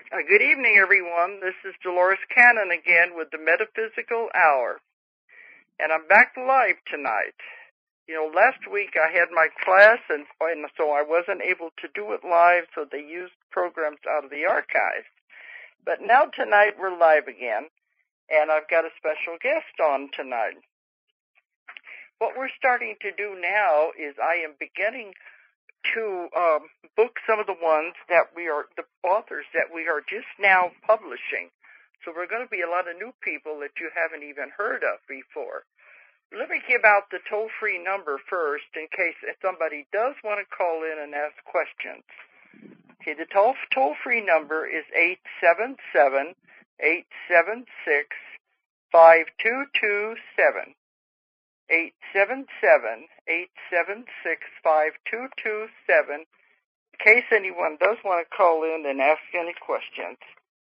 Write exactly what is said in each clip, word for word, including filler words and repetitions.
Uh, good evening, everyone. This is Dolores Cannon again with the Metaphysical Hour. And I'm back live tonight. You know, last week I had my class, and, and so I wasn't able to do it live, so they used programs out of the archives. But now tonight we're live again, and I've got a special guest on tonight. What we're starting to do now is I am beginning to um, book some of the ones that we are, the authors that we are just now publishing. So we're going to be a lot of new people that you haven't even heard of before. Let me give out the toll-free number first in case if somebody does want to call in and ask questions. Okay, the toll, toll-free number is eight seven seven, eight seven six, five two two seven. eight seven seven, eight seven six, five two two seven, in case anyone does want to call in and ask any questions.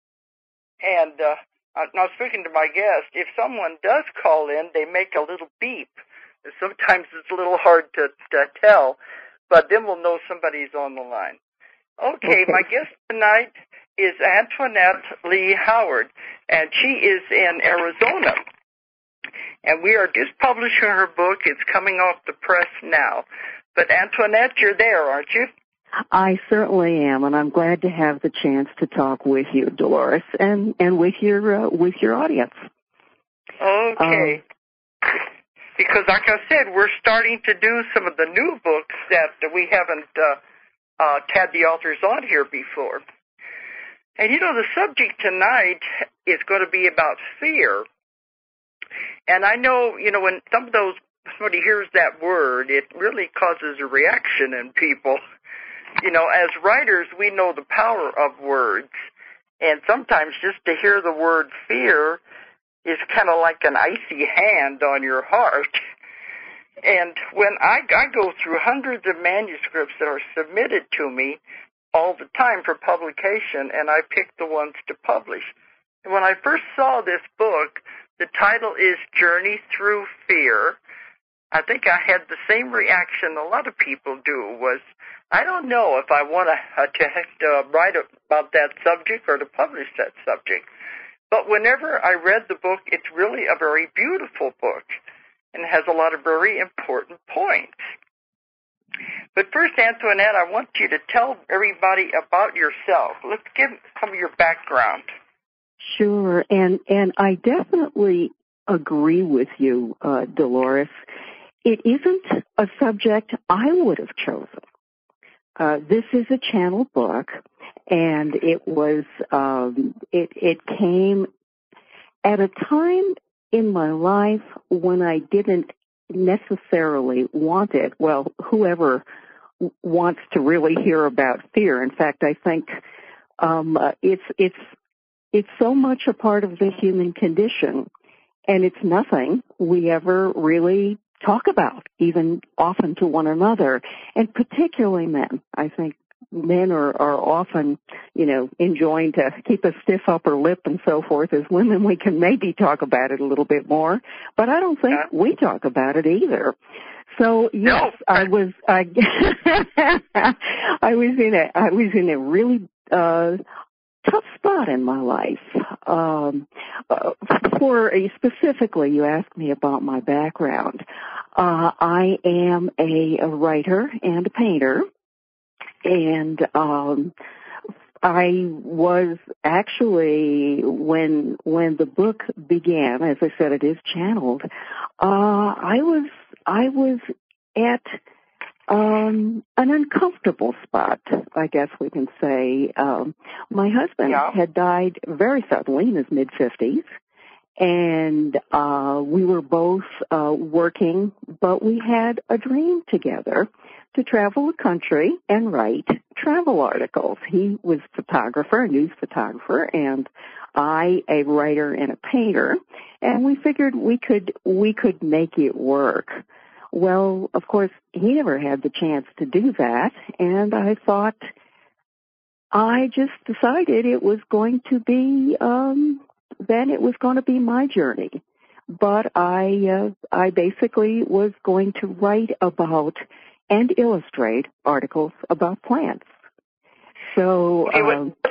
And uh, now speaking to my guest, if someone does call in, they make a little beep. Sometimes it's a little hard to, to tell, but then we'll know somebody's on the line. Okay, my guest tonight is Antoinette Lee Howard, and she is in Arizona. And we are just publishing her book. It's coming off the press now. But Antoinette, you're there, aren't you? I certainly am, and I'm glad to have the chance to talk with you, Dolores, and, and with your uh, with your audience. Okay. Um, because, like I said, we're starting to do some of the new books that we haven't uh, uh, had the authors on here before. And, you know, the subject tonight is going to be about fear. And I know, you know, when some of those, somebody hears that word, it really causes a reaction in people. You know, as writers, we know the power of words. And sometimes just to hear the word fear is kind of like an icy hand on your heart. And when I, I go through hundreds of manuscripts that are submitted to me all the time for publication, and I pick the ones to publish. And when I first saw this book, the title is Journey Through Fear. I think I had the same reaction a lot of people do, was I don't know if I want to, uh, to uh, write about that subject or to publish that subject. But whenever I read the book, it's really a very beautiful book and has a lot of very important points. But first, Antoinette, I want you to tell everybody about yourself. Let's give some of your background. Sure, and and I definitely agree with you, uh, Dolores. It isn't a subject I would have chosen. Uh, this is a channel book, and it was um, it it came at a time in my life when I didn't necessarily want it. Well, whoever wants to really hear about fear. In fact, I think um, uh, it's it's. It's so much a part of the human condition, and it's nothing we ever really talk about, even often to one another, and particularly men. I think men are, are often, you know, enjoined to keep a stiff upper lip and so forth. As women, we can maybe talk about it a little bit more, but I don't think yeah. we talk about it either. So yes, no. I was I, I was in a I was in a really uh tough spot in my life. Um, uh, for uh, specifically, you asked me about my background. Uh, I am a, a writer and a painter, and um, I was actually when when the book began, as I said, it is channeled. Uh, I was I was at Um, an uncomfortable spot, I guess we can say. Um, my husband yeah. had died very suddenly in his mid-fifties, and uh, we were both uh, working, but we had a dream together to travel the country and write travel articles. He was a photographer, a news photographer, and I a writer and a painter, and we figured we could we could make it work. Well, of course, he never had the chance to do that, and I thought, I just decided it was going to be, um, then it was going to be my journey. But I, uh, I basically was going to write about and illustrate articles about plants. So, okay, um, what happened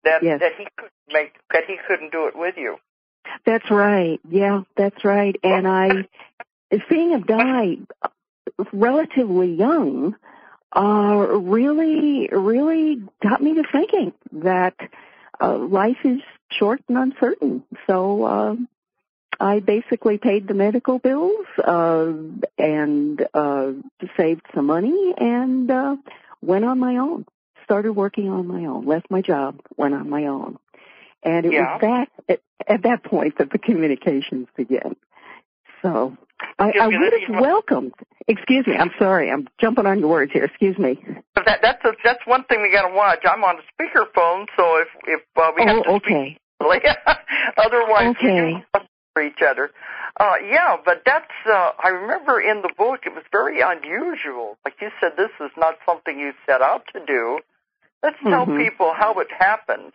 that yes. that he couldn't make that he couldn't do it with you. That's right. Yeah, that's right. And I, seeing him die relatively young, uh, really, really got me to thinking that uh, life is short and uncertain. So uh, I basically paid the medical bills uh, and uh, saved some money and uh, went on my own. Started working on my own. Left my job. Went on my own. And it yeah. was that at, at that point that the communications began. So I, I would have welcomed. Excuse me. I'm sorry. I'm jumping on your words here. Excuse me. That, that's a, that's one thing we got to watch. I'm on a speakerphone, so if if uh, we have oh, to okay. speak, otherwise okay. we do for each other. Uh, yeah, but that's. Uh, I remember in the book it was very unusual. Like you said, this is not something you set out to do. Let's tell mm-hmm. people how it happened.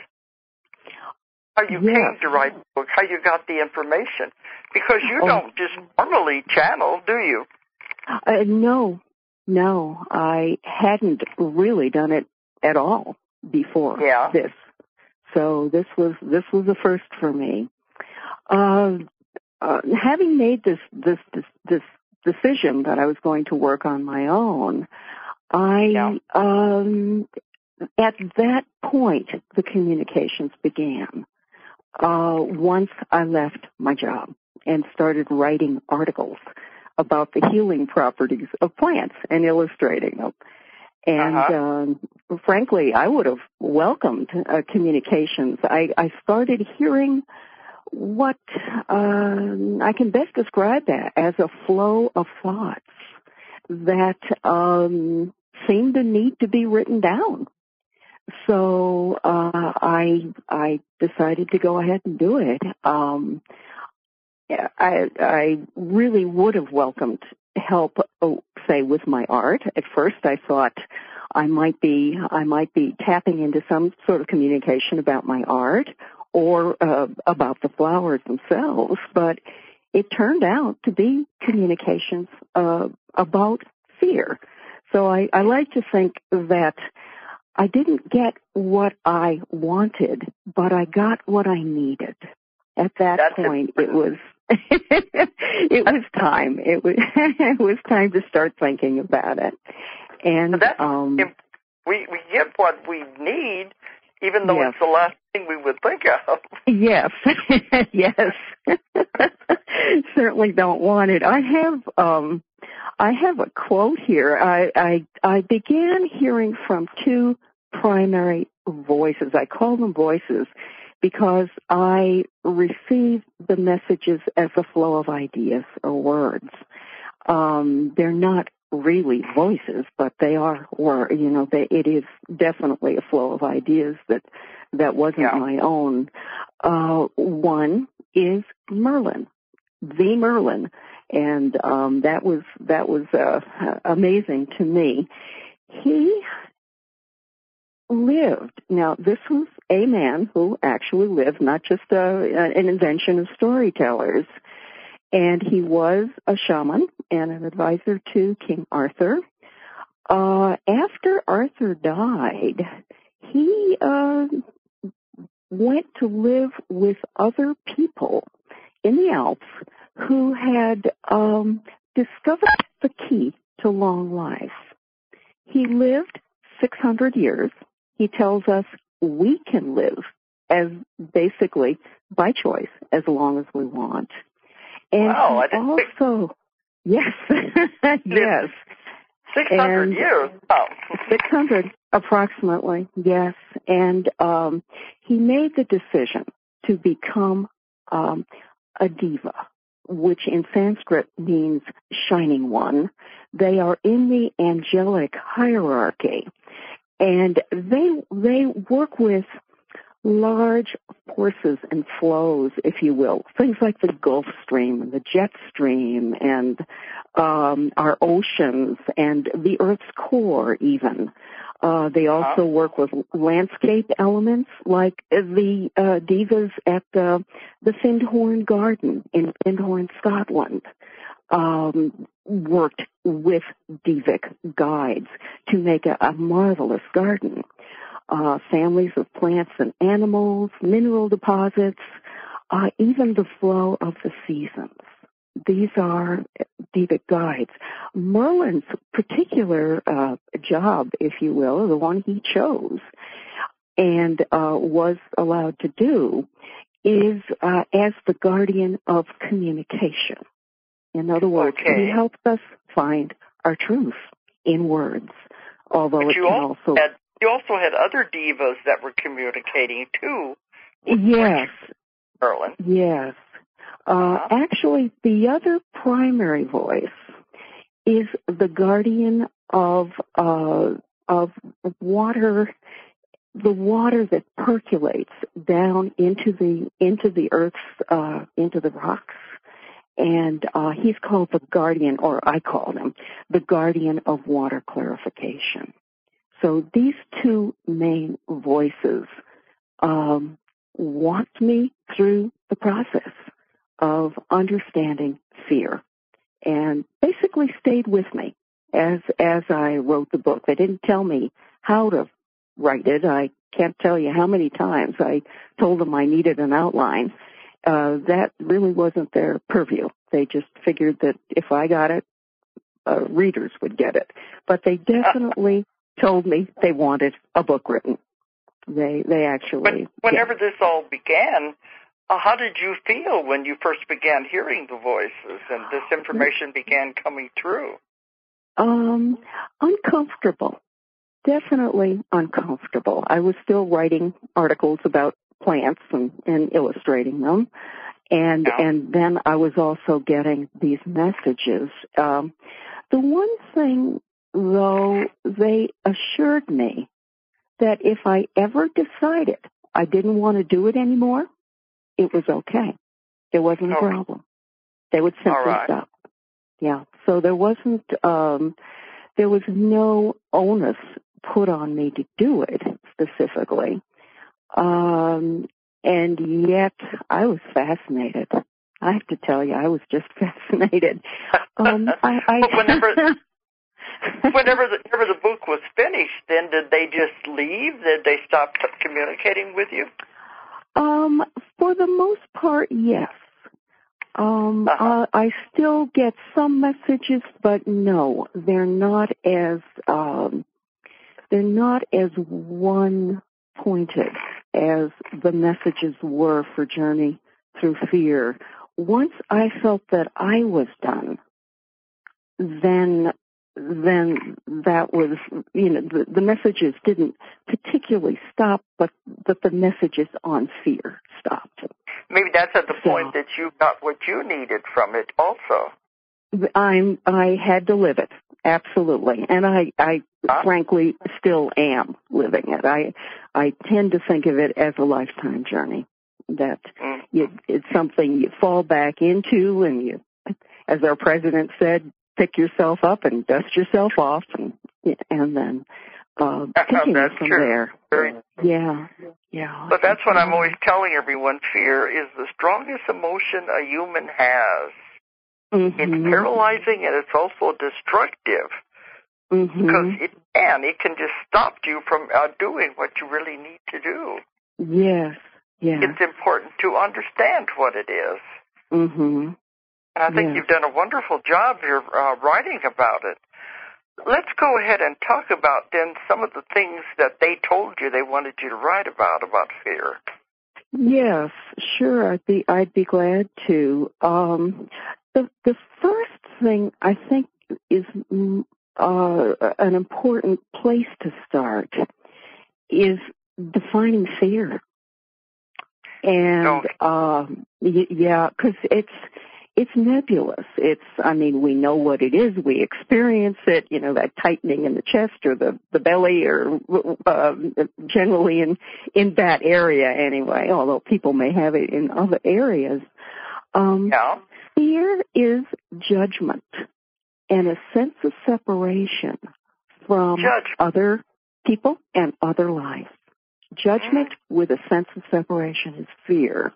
How you yes. came to write the book, how you got the information. Because you oh. don't just normally channel, do you? Uh, no, no. I hadn't really done it at all before yeah. this. So this was this was the first for me. Uh, uh, having made this, this this this decision that I was going to work on my own, I yeah. um, at that point the communications began. Uh, once I left my job and started writing articles about the healing properties of plants and illustrating them. And uh-huh. um, frankly, I would have welcomed uh, communications. I, I started hearing what uh, I can best describe that as a flow of thoughts that um, seemed to need to be written down. So uh, I I decided to go ahead and do it. Um, I I really would have welcomed help, oh, say, with my art. At first, I thought I might be I might be tapping into some sort of communication about my art or uh, about the flowers themselves, but it turned out to be communications uh, about fear. So I, I like to think that I didn't get what I wanted, but I got what I needed. At that That's point, it was it was time. It was it was time to start thinking about it. And that's, um, we we get what we need, even though yes. it's the last thing we would think of. Yes, yes. Certainly don't want it. I have um, I have a quote here. I, I I began hearing from two primary voices. I call them voices because I receive the messages as a flow of ideas or words. Um, they're not really voices, but they are, or you know, they, it is definitely a flow of ideas that that wasn't yeah. my own. Uh, one is Merlin, the Merlin, and um, that was that was uh, amazing to me. He lived. Now, this was a man who actually lived, not just a, an invention of storytellers. And he was a shaman and an advisor to King Arthur. Uh, after Arthur died, he uh, went to live with other people in the Alps who had um, discovered the key to long life. He lived six hundred years. He tells us we can live as basically by choice as long as we want. And wow, he also, yes, yes. six hundred and years. Oh. six hundred approximately, yes. And um, he made the decision to become um, a diva, which in Sanskrit means shining one. They are in the angelic hierarchy. And they they work with large forces and flows, if you will, things like the Gulf Stream and the jet stream and um, our oceans and the Earth's core even. Uh, they also work with landscape elements like the uh, divas at the, the Findhorn Garden in Findhorn, Scotland. Um, worked with Divic guides to make a, a marvelous garden. uh, families of plants and animals, mineral deposits, uh, even the flow of the seasons. These are Devic guides. Merlin's particular uh, job, if you will, the one he chose and uh, was allowed to do, is uh, as the guardian of communication. In other words, okay. he helps us find our truth in words, although but it you can also, also... Had, you also had other divas that were communicating, too. Yes. Merlin. Yes. Uh, uh-huh. Actually, the other primary voice is the guardian of uh, of water, the water that percolates down into the into the earth's uh, into the rocks, and uh, he's called the guardian, or I call him the guardian of water clarification. So these two main voices um, walked me through the process of understanding fear, and basically stayed with me as as I wrote the book. They didn't tell me how to write it. I can't tell you how many times I told them I needed an outline. Uh, that really wasn't their purview. They just figured that if I got it, uh, readers would get it. But they definitely told me they wanted a book written. They they actually. But whenever yeah. this all began, uh, how did you feel when you first began hearing the voices and this information began coming through? Um, uncomfortable. Definitely uncomfortable. I was still writing articles about plants and, and illustrating them. And yeah. and then I was also getting these messages. Um, the one thing, though, they assured me that if I ever decided I didn't want to do it anymore, it was okay. There wasn't a okay. problem. They would simply All right. stop. Yeah. So there wasn't, um, there was no onus put on me to do it specifically. Um, and yet I was fascinated. I have to tell you, I was just fascinated. Um, I, I but whenever, whenever, the, whenever the book was finished, then did they just leave? Did they stop communicating with you? Um, for the most part, yes. Um, uh-huh. uh, I still get some messages, but no, they're not as um, they're not as one pointed as the messages were for Journey Through Fear. Once I felt that I was done, then then that was, you know, the, the messages didn't particularly stop, but but the messages on fear stopped. Maybe that's at the so, point that you got what you needed from it also. I'm I had to live it, absolutely, and I I huh? frankly still am living it. I I tend to think of it as a lifetime journey. That mm. you, it's something you fall back into, and you, as our president said, pick yourself up and dust yourself off, and and then uh, taking it from true. there. Very yeah, yeah. But that's what I'm always telling everyone. Fear is the strongest emotion a human has. Mm-hmm. It's paralyzing and it's also destructive. Mm-hmm. Because it can. It can just stop you from uh, doing what you really need to do. Yes, yes. It's important to understand what it is. Mm-hmm. And I think yes. you've done a wonderful job here uh, writing about it. Let's go ahead and talk about then some of the things that they told you they wanted you to write about, about fear. Yes, sure. I'd be I'd be glad to. Um, the the first thing I think is uh, an important place to start is defining fear. And okay. uh, y- yeah, because it's it's nebulous. It's I mean we know what it is. We experience it. You know, that tightening in the chest or the the belly, or uh, generally in in that area anyway. Although people may have it in other areas. Um, yeah. Fear is judgment and a sense of separation from Judge. other people and other life. Judgment mm-hmm. with a sense of separation is fear.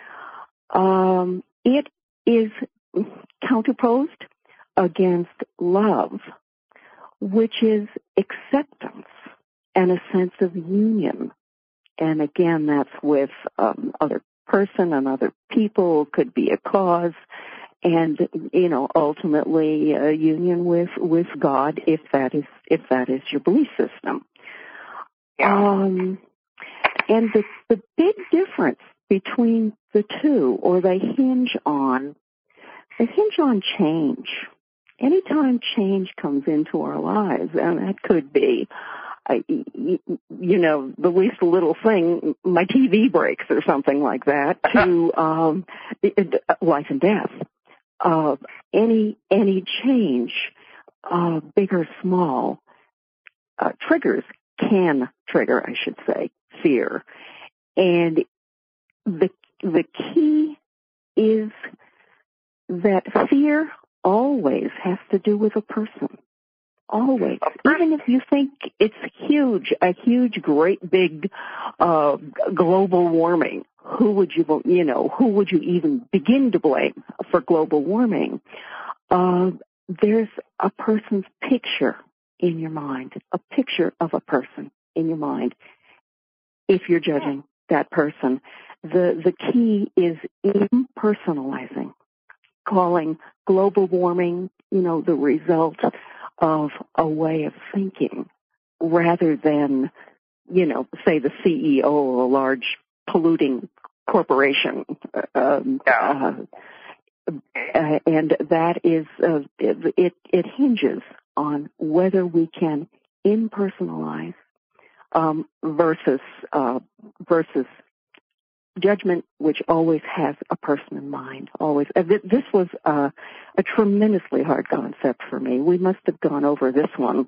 Um, it is counterposed against love, which is acceptance and a sense of union. And again, that's with um, other person and other people, could be a cause, and, you know, ultimately a union with, with God, if that is, if that is your belief system. Yeah. Um, and the, the big difference between the two, or they hinge on, they hinge on change. Anytime change comes into our lives, and that could be, uh, you know, the least little thing, my T V breaks or something like that, to um, life and death. Uh, any any change, uh, big or small, uh, triggers, can trigger, I should say, fear. And the the key is that fear always has to do with a person. Always. Even if you think it's huge, a huge, great, big, uh, global warming, who would you, you know, who would you even begin to blame for global warming? Uh, there's a person's picture in your mind, a picture of a person in your mind. If you're judging that person, the, the key is impersonalizing, calling global warming, you know, the result of a way of thinking, rather than, you know, say the C E O of a large polluting corporation. Um, yeah. uh, uh, and that is, uh, it, it hinges on whether we can impersonalize um, versus uh, versus judgment, which always has a person in mind. Always. Uh, th- this was uh, a tremendously hard concept for me. We must have gone over this one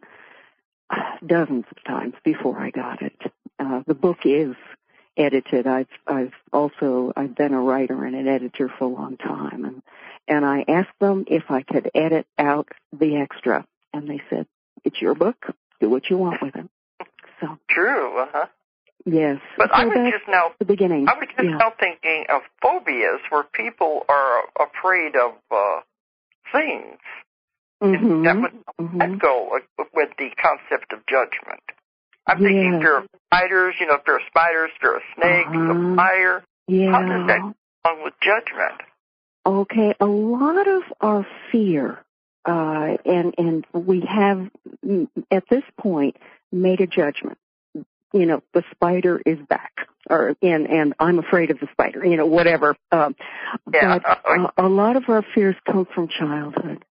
dozens of times before I got it. Uh, the book is edited. I've I've also I've been a writer and an editor for a long time, and and I asked them if I could edit out the extra, and they said, "It's your book. Do what you want with it." So true. Uh huh. Yes. But so I was just now the beginning. I was just yeah. now thinking of phobias where people are afraid of uh, things. Mm-hmm. That would mm-hmm. that go with the concept of judgment. I'm yes. thinking fear of spiders, you know, fear of spiders, fear of snakes, uh-huh. of fire. Yeah. How does that go along with judgment? Okay, a lot of our fear, uh, and and we have at this point made a judgment. You know, the spider is back, or and and I'm afraid of the spider. You know, whatever. Um, yeah. But uh, a lot of our fears come from childhood,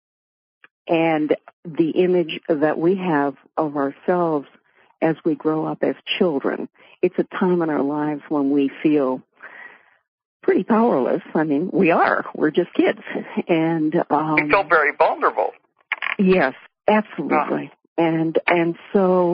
and the image that we have of ourselves as we grow up as children. It's a time in our lives when we feel pretty powerless. I mean, we are. We're just kids. And um, we feel very vulnerable. Yes, absolutely. Oh. And and so,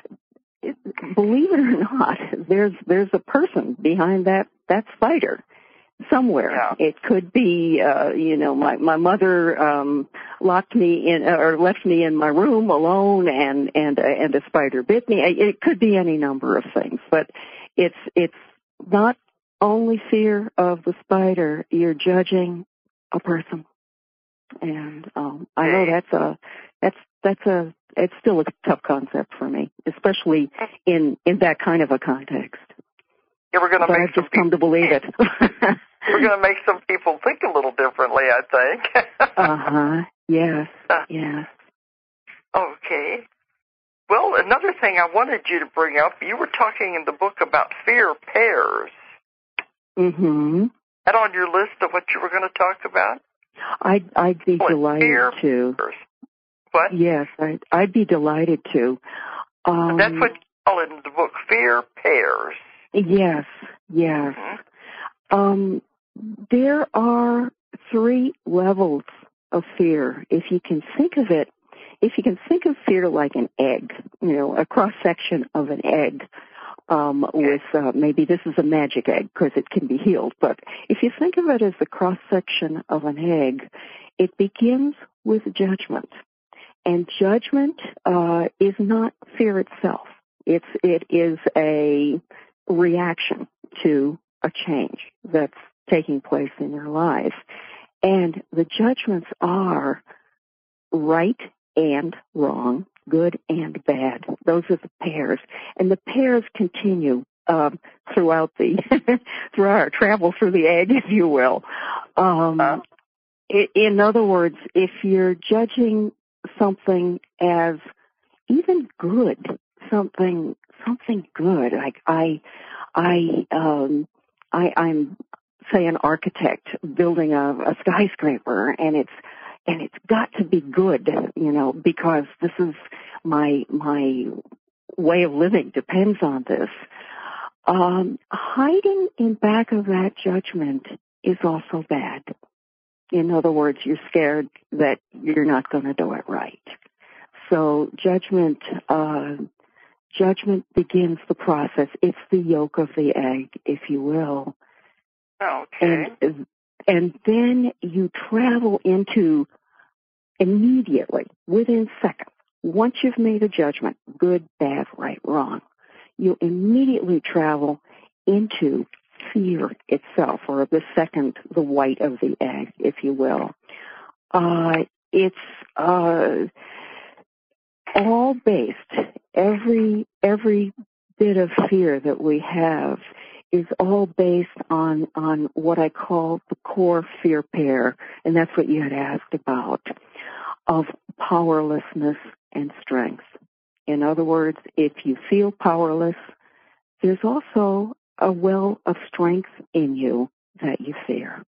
believe it or not, there's there's a person behind that that spider somewhere. Yeah. It could be, uh, you know, my my mother um, locked me in or left me in my room alone, and and uh, and a spider bit me. It could be any number of things, but it's it's not only fear of the spider. You're judging a person, and um, I know that's a that's that's a it's still a tough concept for me, especially in in that kind of a context. Yeah, we're going to but make I've some just come to believe it. We're going to make some people think a little differently, I think. uh huh. Yes. Yes. Okay. Well, another thing I wanted you to bring up, you were talking in the book about fear pairs. Mm-hmm. Is that on your list of what you were going to talk about? I'd, I'd be oh, delighted fear to. Pairs. What? Yes, I'd, I'd be delighted to. Um, That's what you call it in the book, fear pairs. Yes, yes. Mm-hmm. Um, there are three levels of fear. If you can think of it, if you can think of fear like an egg, you know, a cross-section of an egg, um, okay. with, uh, maybe this is a magic egg because it can be healed, but if you think of it as the cross-section of an egg, it begins with judgment. And judgment, uh, is not fear itself. It's, it is a reaction to a change that's taking place in your life. And the judgments are right and wrong, good and bad. Those are the pairs. And the pairs continue um, throughout the throughout our travel through the egg, if you will. Um, huh? in other words, if you're judging something as even good, something something good, like I I um I I'm say an architect building a, a skyscraper, and it's and it's got to be good, you know, because this is my my way of living depends on this. Um, hiding in back of that judgment is also bad. In other words, you're scared that you're not going to do it right. So judgment, uh, judgment begins the process. It's the yolk of the egg, if you will. Okay. And, and then you travel into immediately, within seconds, once you've made a judgment, good, bad, right, wrong, you immediately travel into fear itself, or the second, the white of the egg, if you will. Uh, it's, uh, all based, every, every bit of fear that we have is all based on, on what I call the core fear pair, and that's what you had asked about, of powerlessness and strength. In other words, if you feel powerless, there's also a well of strength in you that you fear.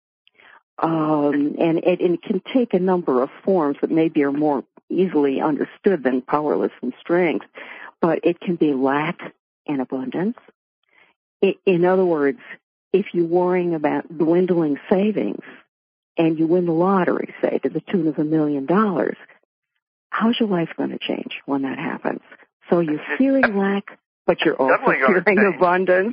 Um, and it, it can take a number of forms that maybe are more easily understood than powerless and strength, but it can be lack and abundance. It, in other words, if you're worrying about dwindling savings and you win the lottery, say, to the tune of a million dollars, how's your life going to change when that happens? So you're fearing lack, but you're also fearing abundance.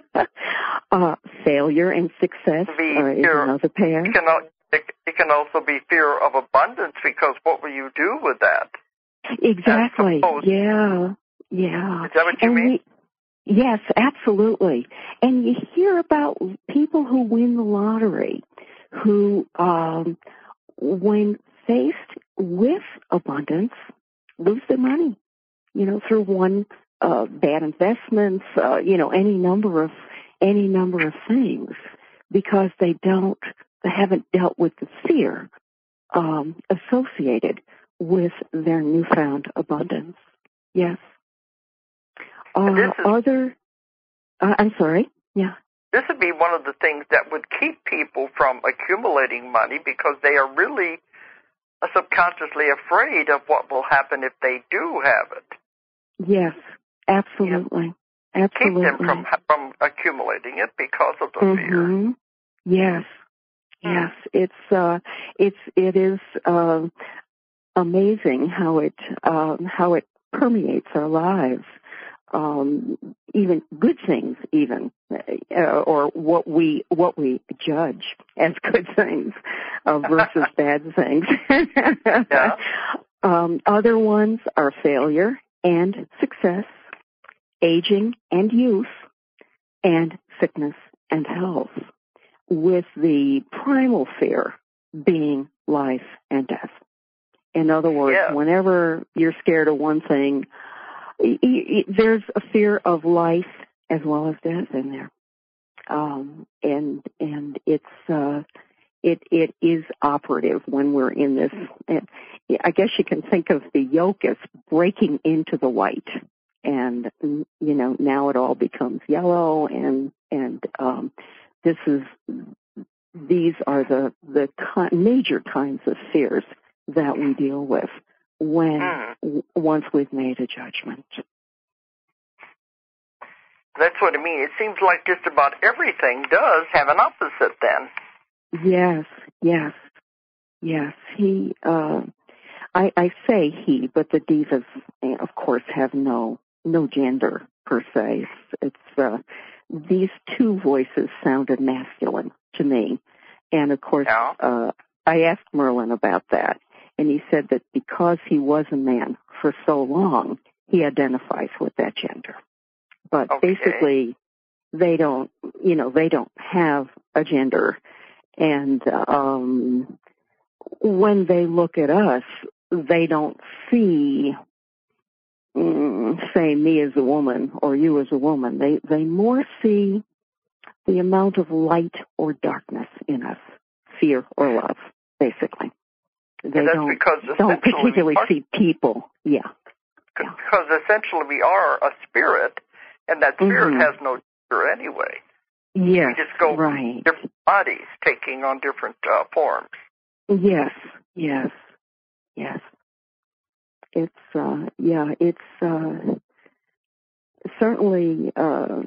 uh, failure and success uh, is another pair. It can, it, it can also be fear of abundance, because what will you do with that? Exactly. Yeah. Yeah. Is that what you and mean? We, yes, absolutely. And you hear about people who win the lottery who, um, when faced with abundance, lose their money, you know, through one uh, bad investments, uh, you know, any number of any number of things, because they don't, they haven't dealt with the fear um, associated with their newfound abundance. Yes. Uh, this is, other, uh, I'm sorry. Yeah. This would be one of the things that would keep people from accumulating money, because they are really subconsciously afraid of what will happen if they do have it. Yes, absolutely. Yeah. Absolutely. Keep them from from accumulating it because of the mm-hmm. fear. Yes. Yes. It's uh it's it is uh, amazing how it um how it permeates our lives. Um even good things even uh, or what we what we judge as good things uh, versus bad things. Yeah. Um other ones are failure and success, aging and youth, and sickness and health, with the primal fear being life and death. In other words, yeah. whenever you're scared of one thing, y- y- there's a fear of life as well as death in there. Um, and, and it's, uh, it, it is operative when we're in this. I guess you can think of the yolk as breaking into the white. And, you know, now it all becomes yellow, and, and, um, this is, these are the, the major kinds of fears that we deal with when, mm. once we've made a judgment. That's what I mean. It seems like just about everything does have an opposite then. Yes, yes, yes. He, uh, I, I say he, but the divas, of course, have no, no gender per se. It's, it's uh, these two voices sounded masculine to me. And of course, yeah. uh, I asked Merlin about that, and he said that because he was a man for so long, he identifies with that gender. But okay. basically, they don't, you know, they don't have a gender. And um, when they look at us, they don't see mm, say me as a woman or you as a woman. They they more see the amount of light or darkness in us, fear or love, basically. They and that's don't, because don't particularly are, see people. Yeah. Because yeah. essentially we are a spirit, and that spirit mm-hmm. has no gender anyway. Yes, we just go right. different bodies taking on different uh, forms. Yes, yes, yes. It's, uh, yeah, it's uh, certainly uh,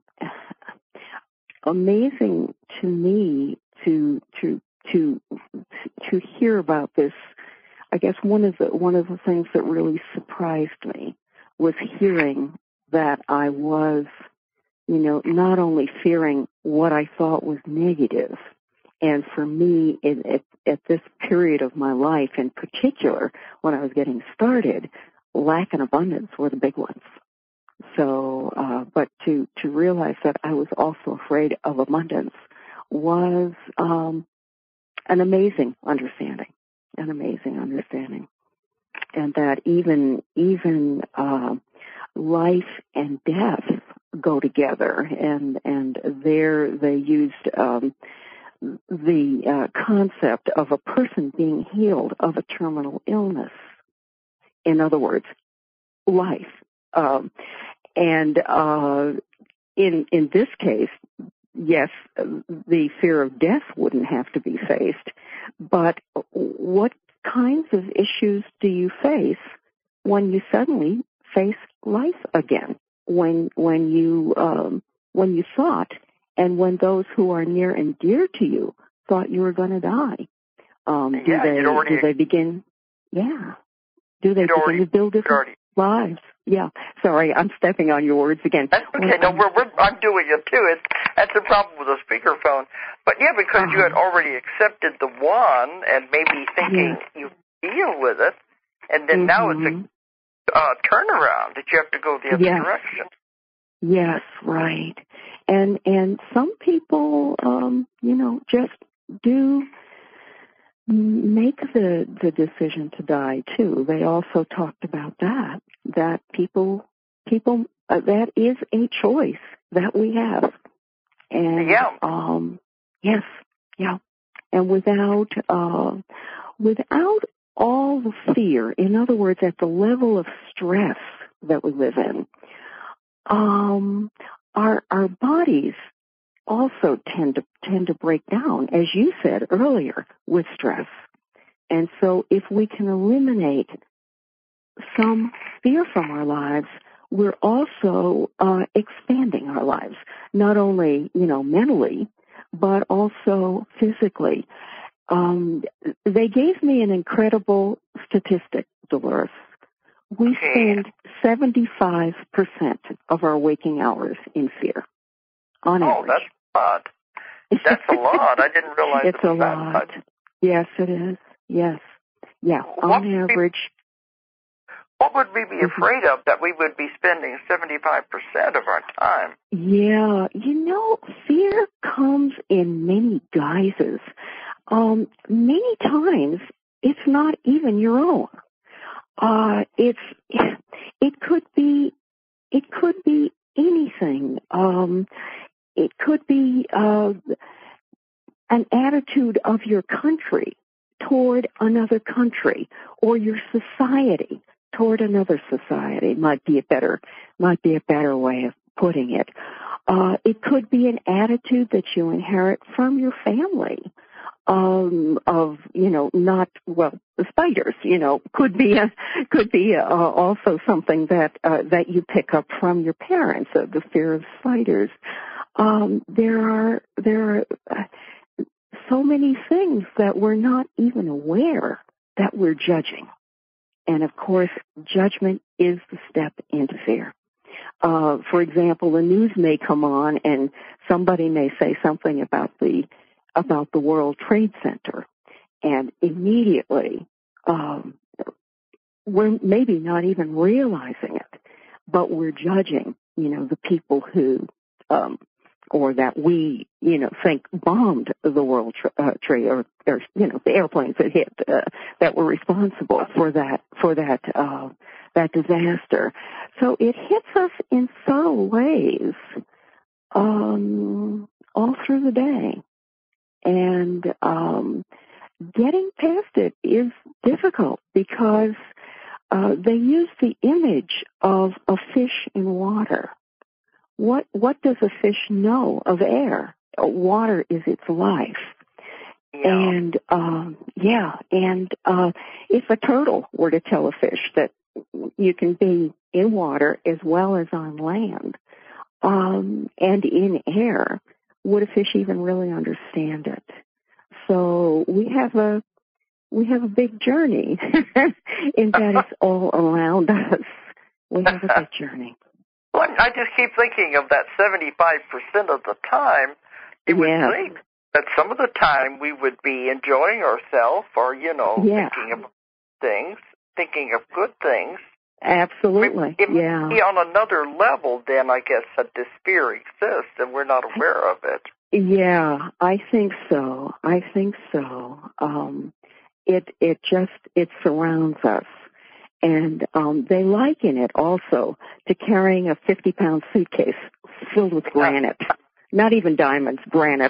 amazing to me to to to to hear about this. I guess one of the one of the things that really surprised me was hearing that I was, you know, not only fearing what I thought was negative, and for me, it, it, at this period of my life in particular, when I was getting started, lack and abundance were the big ones. So, uh, but to, to realize that I was also afraid of abundance was um, an amazing understanding, an amazing understanding. And that even, even uh, life and death go together, and, and there they used um, the uh, concept of a person being healed of a terminal illness. In other words, life. Um, and uh, in in this case, yes, the fear of death wouldn't have to be faced, but what kinds of issues do you face when you suddenly face life again? When when you um, when you thought, and when those who are near and dear to you thought you were going to die, um, do yeah, they already, do they begin? Yeah, do they begin already, to build different lives? Yeah. Sorry, I'm stepping on your words again. That's okay. When, no, we're, we're I'm doing it too. It's that's the problem with a speakerphone. But yeah, because uh-huh. you had already accepted the one, and maybe thinking yes. you deal with it, and then mm-hmm. now it's a Uh, turnaround that you have to go the other yes. direction. Yes, right. And and some people, um, you know, just do make the the decision to die too. They also talked about that. That people people uh, that is a choice that we have. And yeah. um, yes, yeah. And without uh, without all the fear, in other words, at the level of stress that we live in, um, our our bodies also tend to tend to break down, as you said earlier, with stress. And so, if we can eliminate some fear from our lives, we're also uh, expanding our lives, not only you know mentally, but also physically. Um, they gave me an incredible statistic, Dolores. We okay. spend seventy-five percent of our waking hours in fear, on oh, average. Oh, that's a lot. That's a lot. I didn't realize it's it was a that lot. much. Yes, it is. Yes. Yeah, what on average. Be, what would we be afraid of that we would be spending seventy-five percent of our time? Yeah, you know, fear comes in many guises. Um, many times, it's not even your own. Uh, it's, it could be, it could be anything. Um, it could be, uh, an attitude of your country toward another country, or your society toward another society might be a better, might be a better way of putting it. Uh, it could be an attitude that you inherit from your family. Um, of, you know, not, well, the spiders, you know, could be a, could be a, uh, also something that, uh, that you pick up from your parents, uh, the fear of spiders. Um, there are, there are uh, so many things that we're not even aware that we're judging. And of course, judgment is the step into fear. Uh, for example, the news may come on and somebody may say something about the about the World Trade Center, and immediately um, we're maybe not even realizing it, but we're judging, you know, the people who um, or that we, you know, think bombed the World tra- uh, Trade, or, or, you know, the airplanes that hit, uh, that were responsible for that, for that, uh, that disaster. So it hits us in subtle ways, um, all through the day. And, um, getting past it is difficult because, uh, they use the image of a fish in water. What what does a fish know of air? Water is its life. Yeah. And um, yeah, and uh, if a turtle were to tell a fish that you can be in water as well as on land um, and in air, would a fish even really understand it? So we have a we have a big journey in that it's all around us. We have a big journey. Well, I just keep thinking of that seventy-five percent of the time. It would yeah. think that some of the time we would be enjoying ourselves or, you know, yeah. thinking of things, thinking of good things. Absolutely, It yeah. would be on another level, then I guess that this fear exists and we're not aware of it. Yeah, I think so. I think so. Um, it it just, it surrounds us. And um, they liken it also to carrying a fifty-pound suitcase filled with granite. Not even diamonds, granite.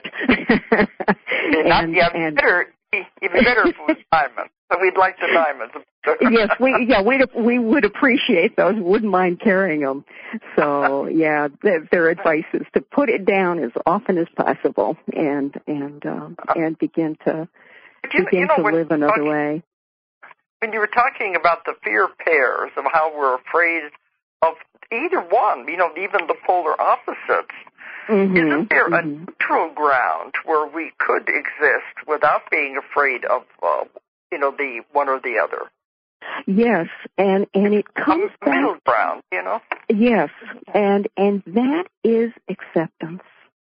and, Not, yeah, and, better, even better if it was diamonds. But we'd like the diamonds. yes, we yeah we we would appreciate those. Wouldn't mind carrying them. So yeah, their, their advice is to put it down as often as possible and and um, and begin to you, begin you know, to live another talking, way. When you were talking about the fear pairs of how we're afraid of either one, you know, even the polar opposites, mm-hmm, isn't there mm-hmm. a neutral ground where we could exist without being afraid of, uh, you know, the one or the other? Yes, and and it comes a middle back, ground, you know. Yes, and and that is acceptance.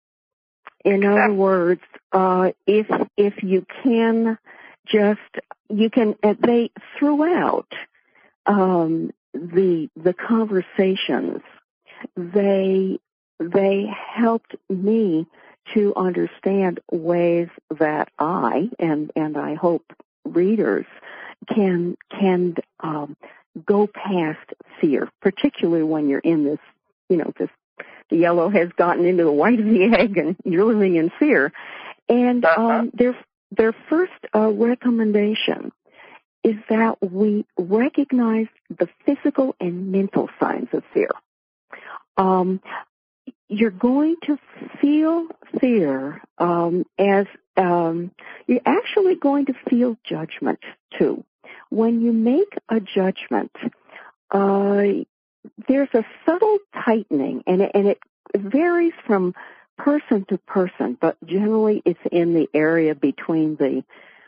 In Accept- other words, uh, if if you can just you can uh, they throughout um, the the conversations they they helped me to understand ways that I and and I hope readers can can um, go past fear, particularly when you're in this, you know, this the yellow has gotten into the white of the egg and you're living in fear. And uh-huh. um, their their first uh, recommendation is that we recognize the physical and mental signs of fear. Um, you're going to feel fear um, as um, you're actually going to feel judgment too. When you make a judgment, uh, there's a subtle tightening, and it, and it varies from person to person, but generally it's in the area between the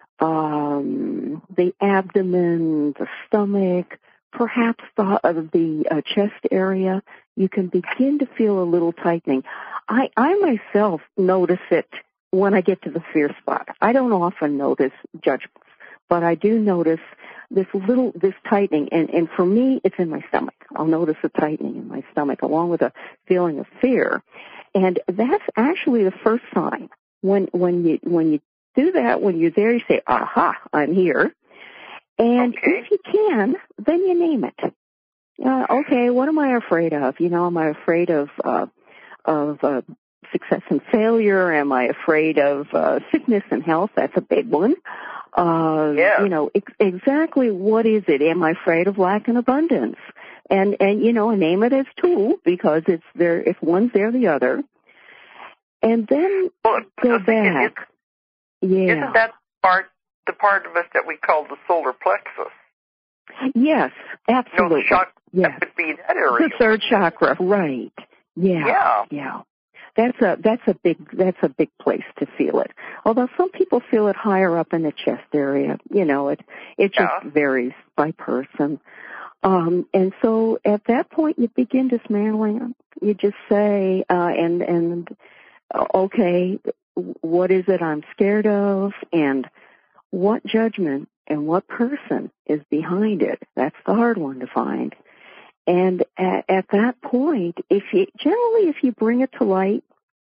um, the abdomen, the stomach, perhaps the, uh, the uh, chest area. You can begin to feel a little tightening. I, I myself notice it when I get to the fear spot. I don't often notice judgments, but I do notice this little, this tightening, and, and for me, it's in my stomach. I'll notice a tightening in my stomach along with a feeling of fear. And that's actually the first sign. When, when you, when you do that, when you're there, you say, aha, I'm here. And okay. if you can, then you name it. Uh, okay, what am I afraid of? You know, am I afraid of, uh, of, uh, success and failure? Am I afraid of, uh, sickness and health? That's a big one. Uh, yeah. you know, ex- exactly what is it? Am I afraid of lack and abundance? And, and, you know, name it as two because it's there, if one's there, the other. And then well, go back. Is, yeah. Isn't that part, the part of us that we call the solar plexus? Yes, absolutely. No, the shock, yes. That would be that area. The third chakra, right. Yeah. Yeah. Yeah. That's a, that's a big, that's a big place to feel it. Although some people feel it higher up in the chest area. You know, it, it just yeah. varies by person. Um, and so at that point you begin dismantling. You just say, uh, and, and, uh, okay, what is it I'm scared of? And what judgment and what person is behind it? That's the hard one to find. And at, at that point, if you, generally if you bring it to light,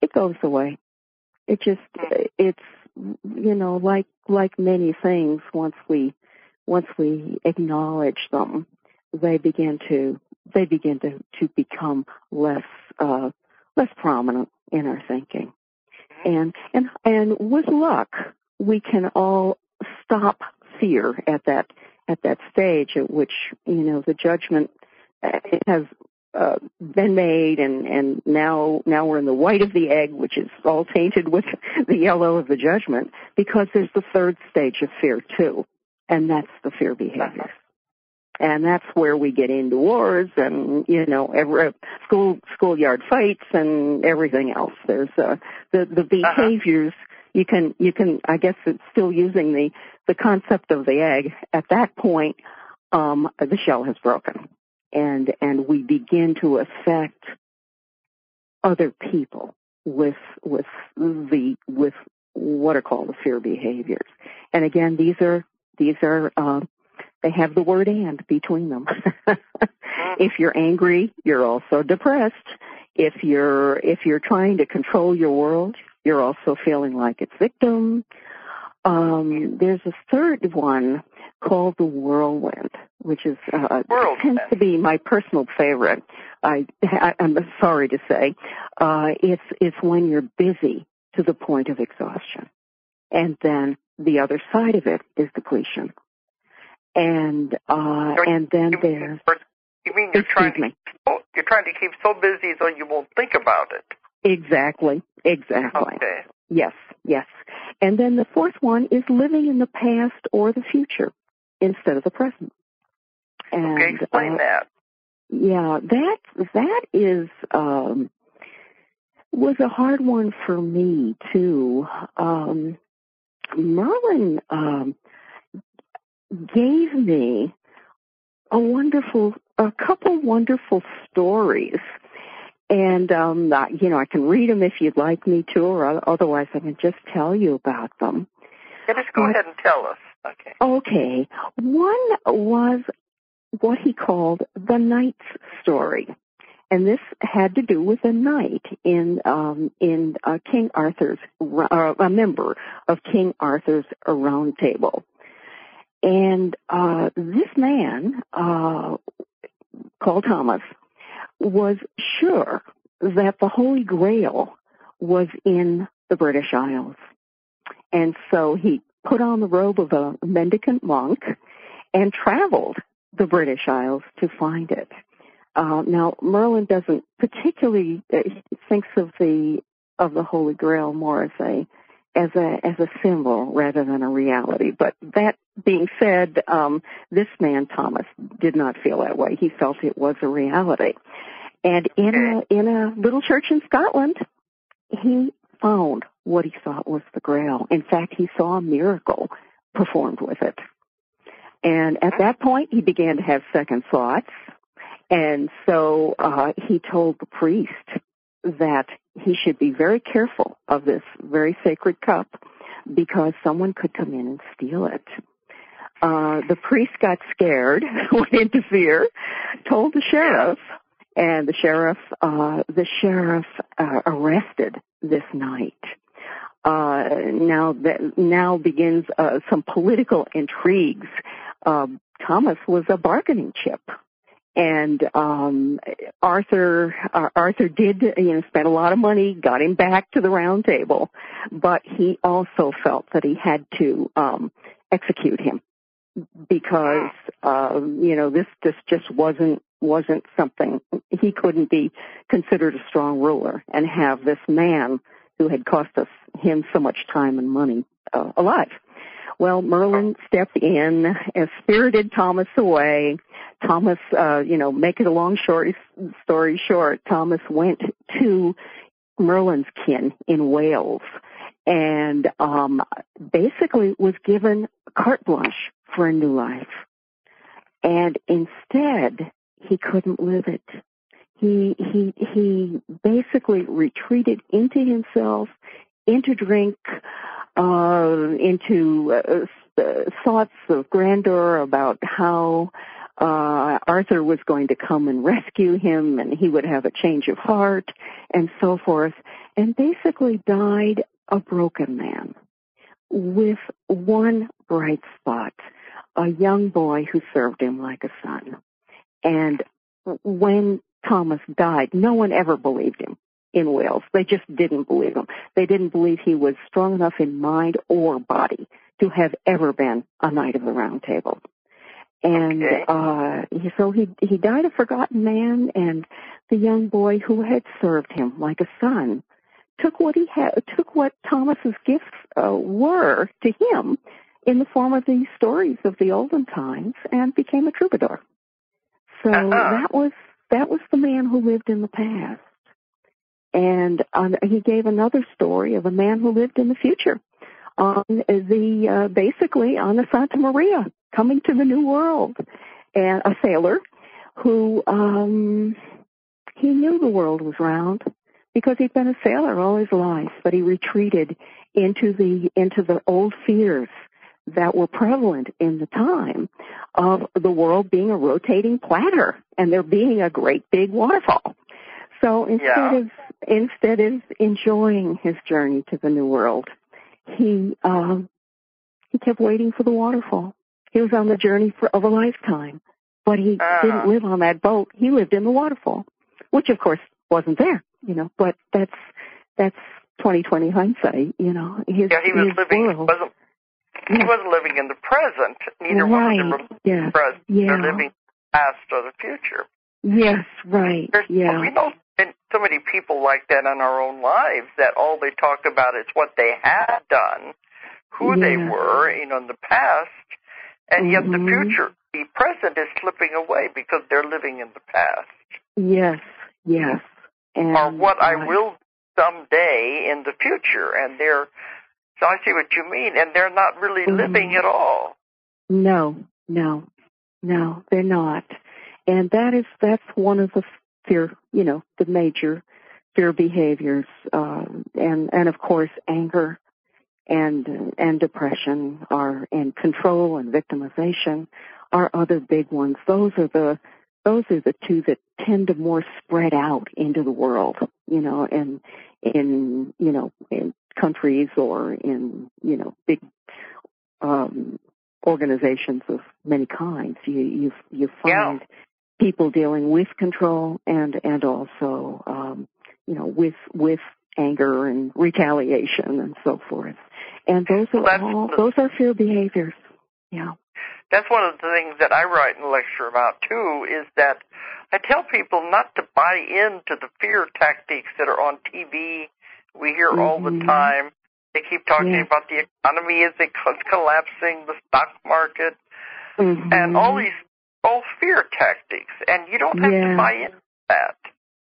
it goes away. It just, it's, you know, like, like many things, once we, once we acknowledge them, they begin to, they begin to, to become less, uh, less prominent in our thinking. And, and, and with luck, we can all stop fear at that, at that stage at which, you know, the judgment has uh, been made, and, and now, now we're in the white of the egg, which is all tainted with the yellow of the judgment, because there's the third stage of fear too, and that's the fear behaviors. And that's where we get into wars and, you know, every, school, schoolyard fights and everything else. There's, uh, the, the behaviors, uh-huh. you can, you can, I guess it's still using the, the concept of the egg. At that point, um, the shell has broken. And, and we begin to affect other people with, with the, with what are called the fear behaviors. And again, these are, these are, um, uh, they have the word "and" between them. If you're angry, you're also depressed. If you're, if you're trying to control your world, you're also feeling like it's victim. Um, there's a third one called the whirlwind, which is, uh, tends to be my personal favorite. I, I, I'm sorry to say. Uh, it's, it's when you're busy to the point of exhaustion. And then the other side of it is depletion. And, uh, so and then you there's... You mean you're trying, to, you're trying to keep so busy so you won't think about it? Exactly, exactly. Okay. Yes, yes. And then the fourth one is living in the past or the future instead of the present. And, okay, explain uh, that. Yeah, that, that is, um, was a hard one for me, too. Um, Merlin, um, gave me a wonderful, a couple wonderful stories. And, um, you know, I can read them if you'd like me to, or otherwise I can just tell you about them. Yeah, just go but, ahead and tell us. Okay. Okay. One was what he called the knight's story. And this had to do with a knight in, um, in uh, King Arthur's, uh, a member of King Arthur's Round Table. And uh this man, uh called Thomas, was sure that the Holy Grail was in the British Isles. And so he put on the robe of a mendicant monk and traveled the British Isles to find it. Uh, now, Merlin doesn't particularly, uh, he thinks of the, of the Holy Grail more as a, as a, as a symbol rather than a reality. But that being said, um, this man, Thomas, did not feel that way. He felt it was a reality. And in a, in a little church in Scotland, he found what he thought was the Grail. In fact, he saw a miracle performed with it. And at that point, he began to have second thoughts. And so, uh, he told the priest that he should be very careful of this very sacred cup because someone could come in and steal it. Uh, the priest got scared, went into fear, told the sheriff, and the sheriff, uh, the sheriff, uh, arrested this knight. Uh, now that, now begins, uh, some political intrigues. Uh, Thomas was a bargaining chip. And, um, Arthur, uh, Arthur did, you know, spend a lot of money, got him back to the round table, but he also felt that he had to, um, execute him because, uh, you know, this, this just wasn't, wasn't something, he couldn't be considered a strong ruler and have this man who had cost us, him so much time and money, uh, alive. Well, Merlin stepped in and spirited Thomas away. Thomas, uh, you know, make it a long short story short, Thomas went to Merlin's kin in Wales and, um, basically was given carte blanche for a new life. And instead, he couldn't live it. He, he, he basically retreated into himself, into drink, uh, into uh, thoughts of grandeur about how uh, Arthur was going to come and rescue him, and he would have a change of heart, and so forth, and basically died a broken man with one bright spot, a young boy who served him like a son. And when Thomas died, no one ever believed him in Wales. They just didn't believe him. They didn't believe he was strong enough in mind or body to have ever been a Knight of the Round Table. And okay. uh so he he died a forgotten man, and the young boy who had served him like a son took what he had, took what Thomas's gifts uh, were to him in the form of these stories of the olden times, and became a troubadour. So uh-huh. that was that was the man who lived in the past. And um, he gave another story of a man who lived in the future, on the uh, basically on the Santa Maria, coming to the New World, and a sailor who um, he knew the world was round because he'd been a sailor all his life, but he retreated into the into the old fears that were prevalent in the time of the world being a rotating platter and there being a great big waterfall. So instead yeah. of instead of enjoying his journey to the New World, he um, he kept waiting for the waterfall. He was on the journey for, of a lifetime, but he uh. didn't live on that boat. He lived in the waterfall, which of course wasn't there, you know. But that's that's twenty twenty hindsight, you know. His, yeah, he was his living. world. Wasn't He yeah. wasn't living in the present. Neither right. one of them were yes. in the present. Yeah. They're living the past or the future. Yes, right. There's, yeah. We know so many people like that in our own lives that all they talk about is what they have done, who yeah. they were, you know, in the past, and mm-hmm. yet the future, the present is slipping away because they're living in the past. Yes, yes. And, or what I uh, will someday in the future, and they're, so I see what you mean, and they're not really mm-hmm. living at all. No, no, no, they're not. And that is, that's one of the fear, you know, the major fear behaviors, uh, and, and of course anger and, and depression are, and control and victimization are other big ones. Those are the, those are the two that tend to more spread out into the world, you know, and in, you know, in countries or in, you know, big, um, organizations of many kinds. You, you, you find yeah. people dealing with control and, and also, um, you know, with, with anger and retaliation and so forth. And those are well, all, those are fear behaviors. Yeah. That's one of the things that I write and lecture about, too, is that I tell people not to buy into the fear tactics that are on T V. We hear mm-hmm. all the time. They keep talking yeah. about the economy as it's collapsing, the stock market, mm-hmm. and all these all fear tactics. And you don't have yeah. to buy into that.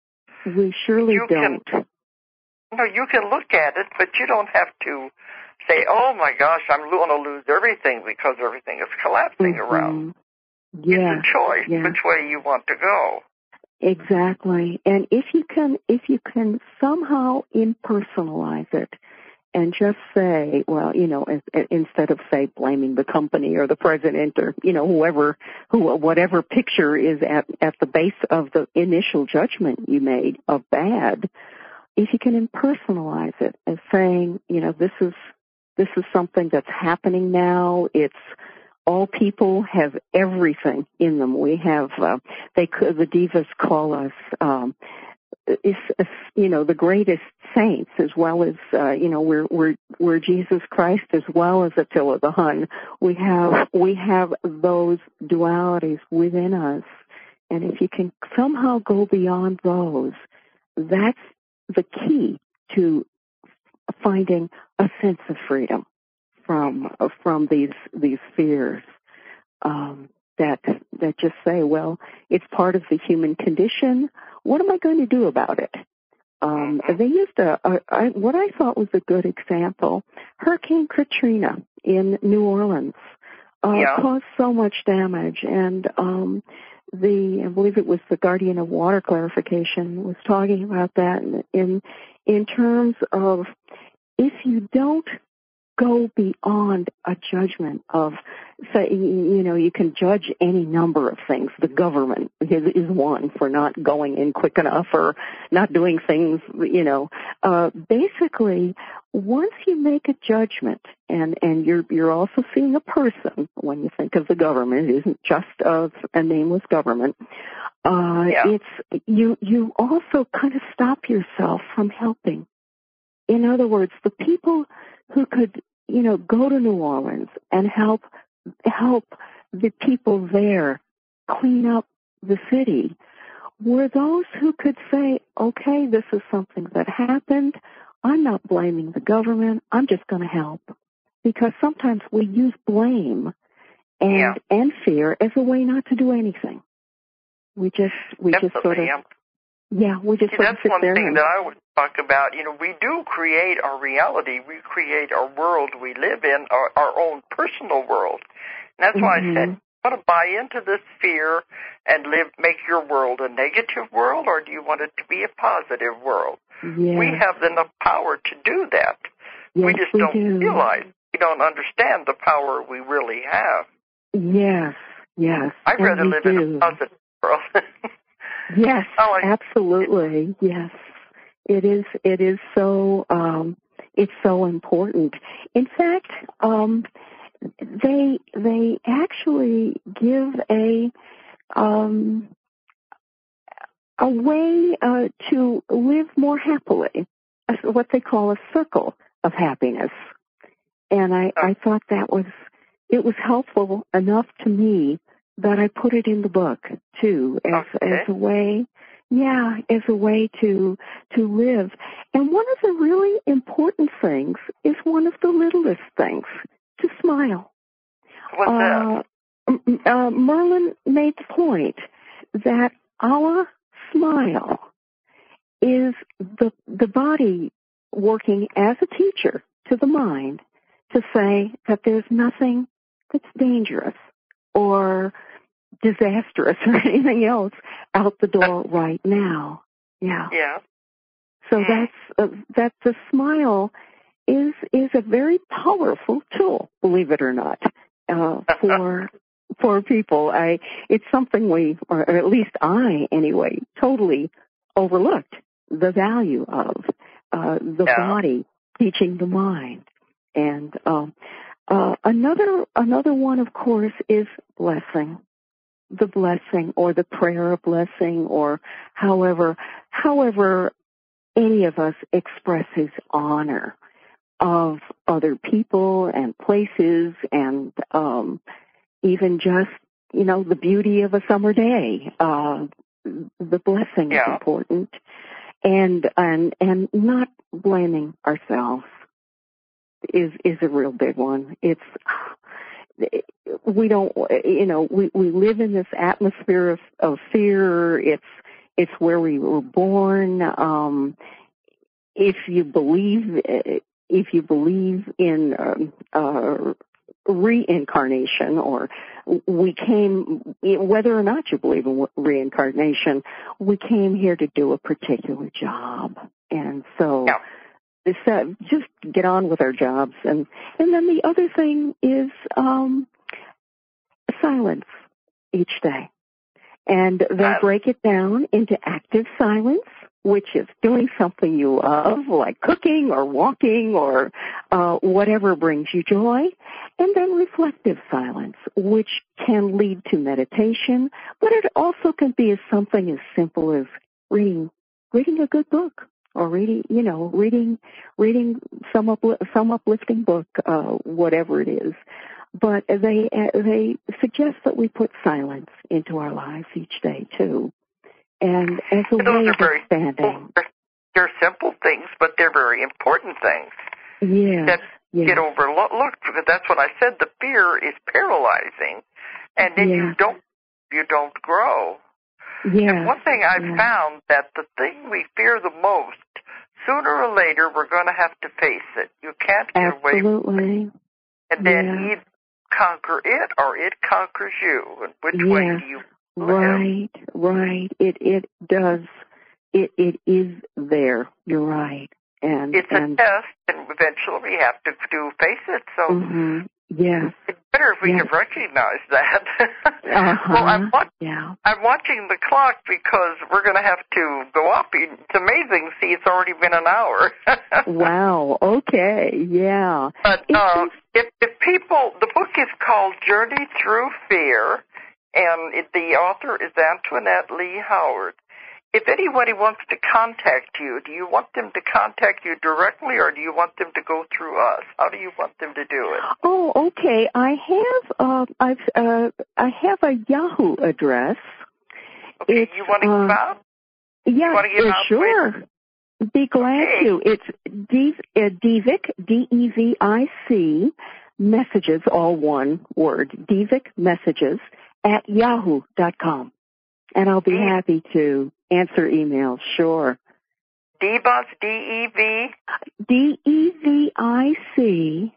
We surely you don't. Can, no, you can look at it, but you don't have to say, oh, my gosh, I'm going to lose everything because everything is collapsing mm-hmm. around. Yeah. It's a choice yeah. which way you want to go. Exactly. And if you can, if you can somehow impersonalize it and just say, well, you know, as, instead of say blaming the company or the president or, you know, whoever, who, whatever picture is at, at the base of the initial judgment you made of bad, if you can impersonalize it as saying, you know, this is, this is something that's happening now. It's, all people have everything in them. We have, uh, they could, the divas call us, um, is, uh, you know, the greatest saints as well as, uh, you know, we're, we're, we're Jesus Christ as well as Attila the Hun. We have, we have those dualities within us. And if you can somehow go beyond those, that's the key to finding a sense of freedom from from these these fears um, that that just say, well, it's part of the human condition. What am I going to do about it? Um, they used a, a, a what I thought was a good example. Hurricane Katrina in New Orleans uh, yeah. caused so much damage, and um, the I believe it was the Guardian of Water Clarification was talking about that in in, in terms of if you don't go beyond a judgment of, say, you know, you can judge any number of things. The government is, is one for not going in quick enough or not doing things, you know. Uh, basically, once you make a judgment, and, and you're, you're also seeing a person when you think of the government, it isn't just a, a nameless government, uh, yeah. it's, you, you also kind of stop yourself from helping. In other words, the people who could, you know, go to New Orleans and help help the people there clean up the city were those who could say, okay, this is something that happened. I'm not blaming the government. I'm just going to help. Because sometimes we use blame and yeah. and fear as a way not to do anything. We just we Definitely, just sort of yeah. yeah we just See, sort of that's sit one there thing and, that I would talk about. You know, we do create our reality. We create our world we live in, our, our own personal world. And that's why mm-hmm. I said, you want to buy into this fear and live, make your world a negative world, or do you want it to be a positive world? Yes. We have enough power to do that. Yes, we just we don't do. realize. We don't understand the power we really have. Yes, yes. I'd and rather live do. in a positive world. Yes, like absolutely. Yes, it is. It is so. Um, it's so important. In fact, um, they they actually give a um, a way uh, to live more happily, what they call a circle of happiness. And I, I thought that was it was helpful enough to me that I put it in the book too, as okay. as a way, yeah, as a way to to live. And one of the really important things is one of the littlest things, to smile. What's uh, that? Uh, Merlin made the point that our smile is the the body working as a teacher to the mind to say that there's nothing that's dangerous or disastrous or anything else out the door right now. Yeah. Yeah. So that's uh, that the smile is is a very powerful tool, believe it or not, uh, for for people. I it's something we, or at least I anyway, totally overlooked the value of uh, the yeah. body teaching the mind. And um, uh, another another one, of course, is blessing. The blessing or the prayer of blessing, or however however any of us expresses honor of other people and places, and um, even just, you know, the beauty of a summer day. Uh, the blessing yeah. is important, and and and not blaming ourselves is is a real big one. It's we don't, you know, we, we live in this atmosphere of, of fear. It's it's where we were born. Um, if you believe if you believe in um, uh, reincarnation, or we came, whether or not you believe in reincarnation, we came here to do a particular job, and so. Yeah. This, uh, just get on with our jobs. And, and then the other thing is um, silence each day. And they break it down into active silence, which is doing something you love, like cooking or walking or uh, whatever brings you joy. And then reflective silence, which can lead to meditation, but it also can be as something as simple as reading, reading a good book. Or reading, you know, reading, reading some upli- some uplifting book, uh, whatever it is. But they uh, they suggest that we put silence into our lives each day too, and as a Those way are of very expanding. Simple, they're simple things, but they're very important things. Yes, that yes. get overlooked, because that's what I said. The fear is paralyzing, and then yes. you don't you don't grow. Yes. And one thing I've yes. found, that the thing we fear the most, sooner or later we're going to have to face it. You can't get Absolutely. away from it. And then yeah. either conquer it or it conquers you. And which yes. way do you live? Right, right. It it does. It it is there. You're right. And it's and, a test, and eventually we have to do face it. So mm-hmm. Yes. It's better if we yes. can recognize that. uh-huh. Well, I'm, watch- yeah. I'm watching the clock because we're going to have to go up. It's amazing. See, it's already been an hour. Wow. Okay. Yeah. But uh, if, if people, the book is called Journey Through Fear, and it, the author is Antoinette Lee Howard. If anybody wants to contact you, do you want them to contact you directly, or do you want them to go through us? How do you want them to do it? Oh, okay. I have uh, I've uh, I have a Yahoo address. Okay, it's, you want to give uh, out? Yeah, you want to give uh, out, sure. Please? Be glad okay. to. It's D- uh, Devic, D E V I C, messages, all one word, Devic messages at yahoo dot com. And I'll be D- happy to answer emails, sure. D-Bus, D E V? D E V I C,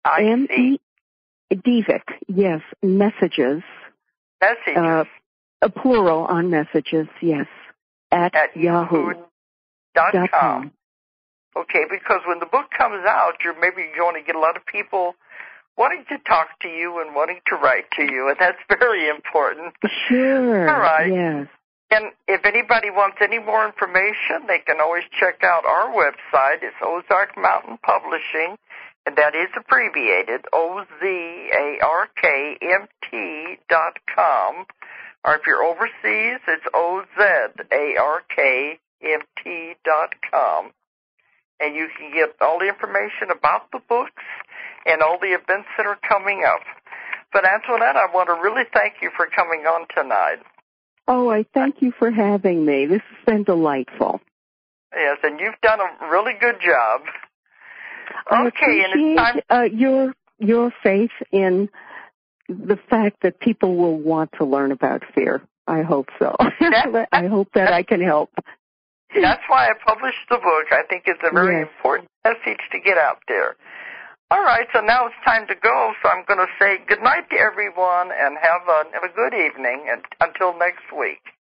M E, Devic, yes, messages. Messages. Uh, a plural on messages, yes, at, at yahoo dot com. com. Okay, because when the book comes out, you're maybe going to get a lot of people wanting to talk to you and wanting to write to you, and that's very important. Sure. All right. Yes. And if anybody wants any more information, they can always check out our website. It's Ozark Mountain Publishing, and that is abbreviated, O Z A R K M T dot com. Or if you're overseas, it's O Z A R K M T dot com. And you can get all the information about the books and all the events that are coming up. But Antoinette, I want to really thank you for coming on tonight. Oh, I thank you for having me. This has been delightful. Yes, and you've done a really good job. I Okay, and it's time. Uh, your your faith in the fact that people will want to learn about fear. I hope so. That, I hope that I can help. That's why I published the book. I think it's a very yes. important message to get out there. All right, so now it's time to go, so I'm going to say good night to everyone and have a, have a good evening and, until next week.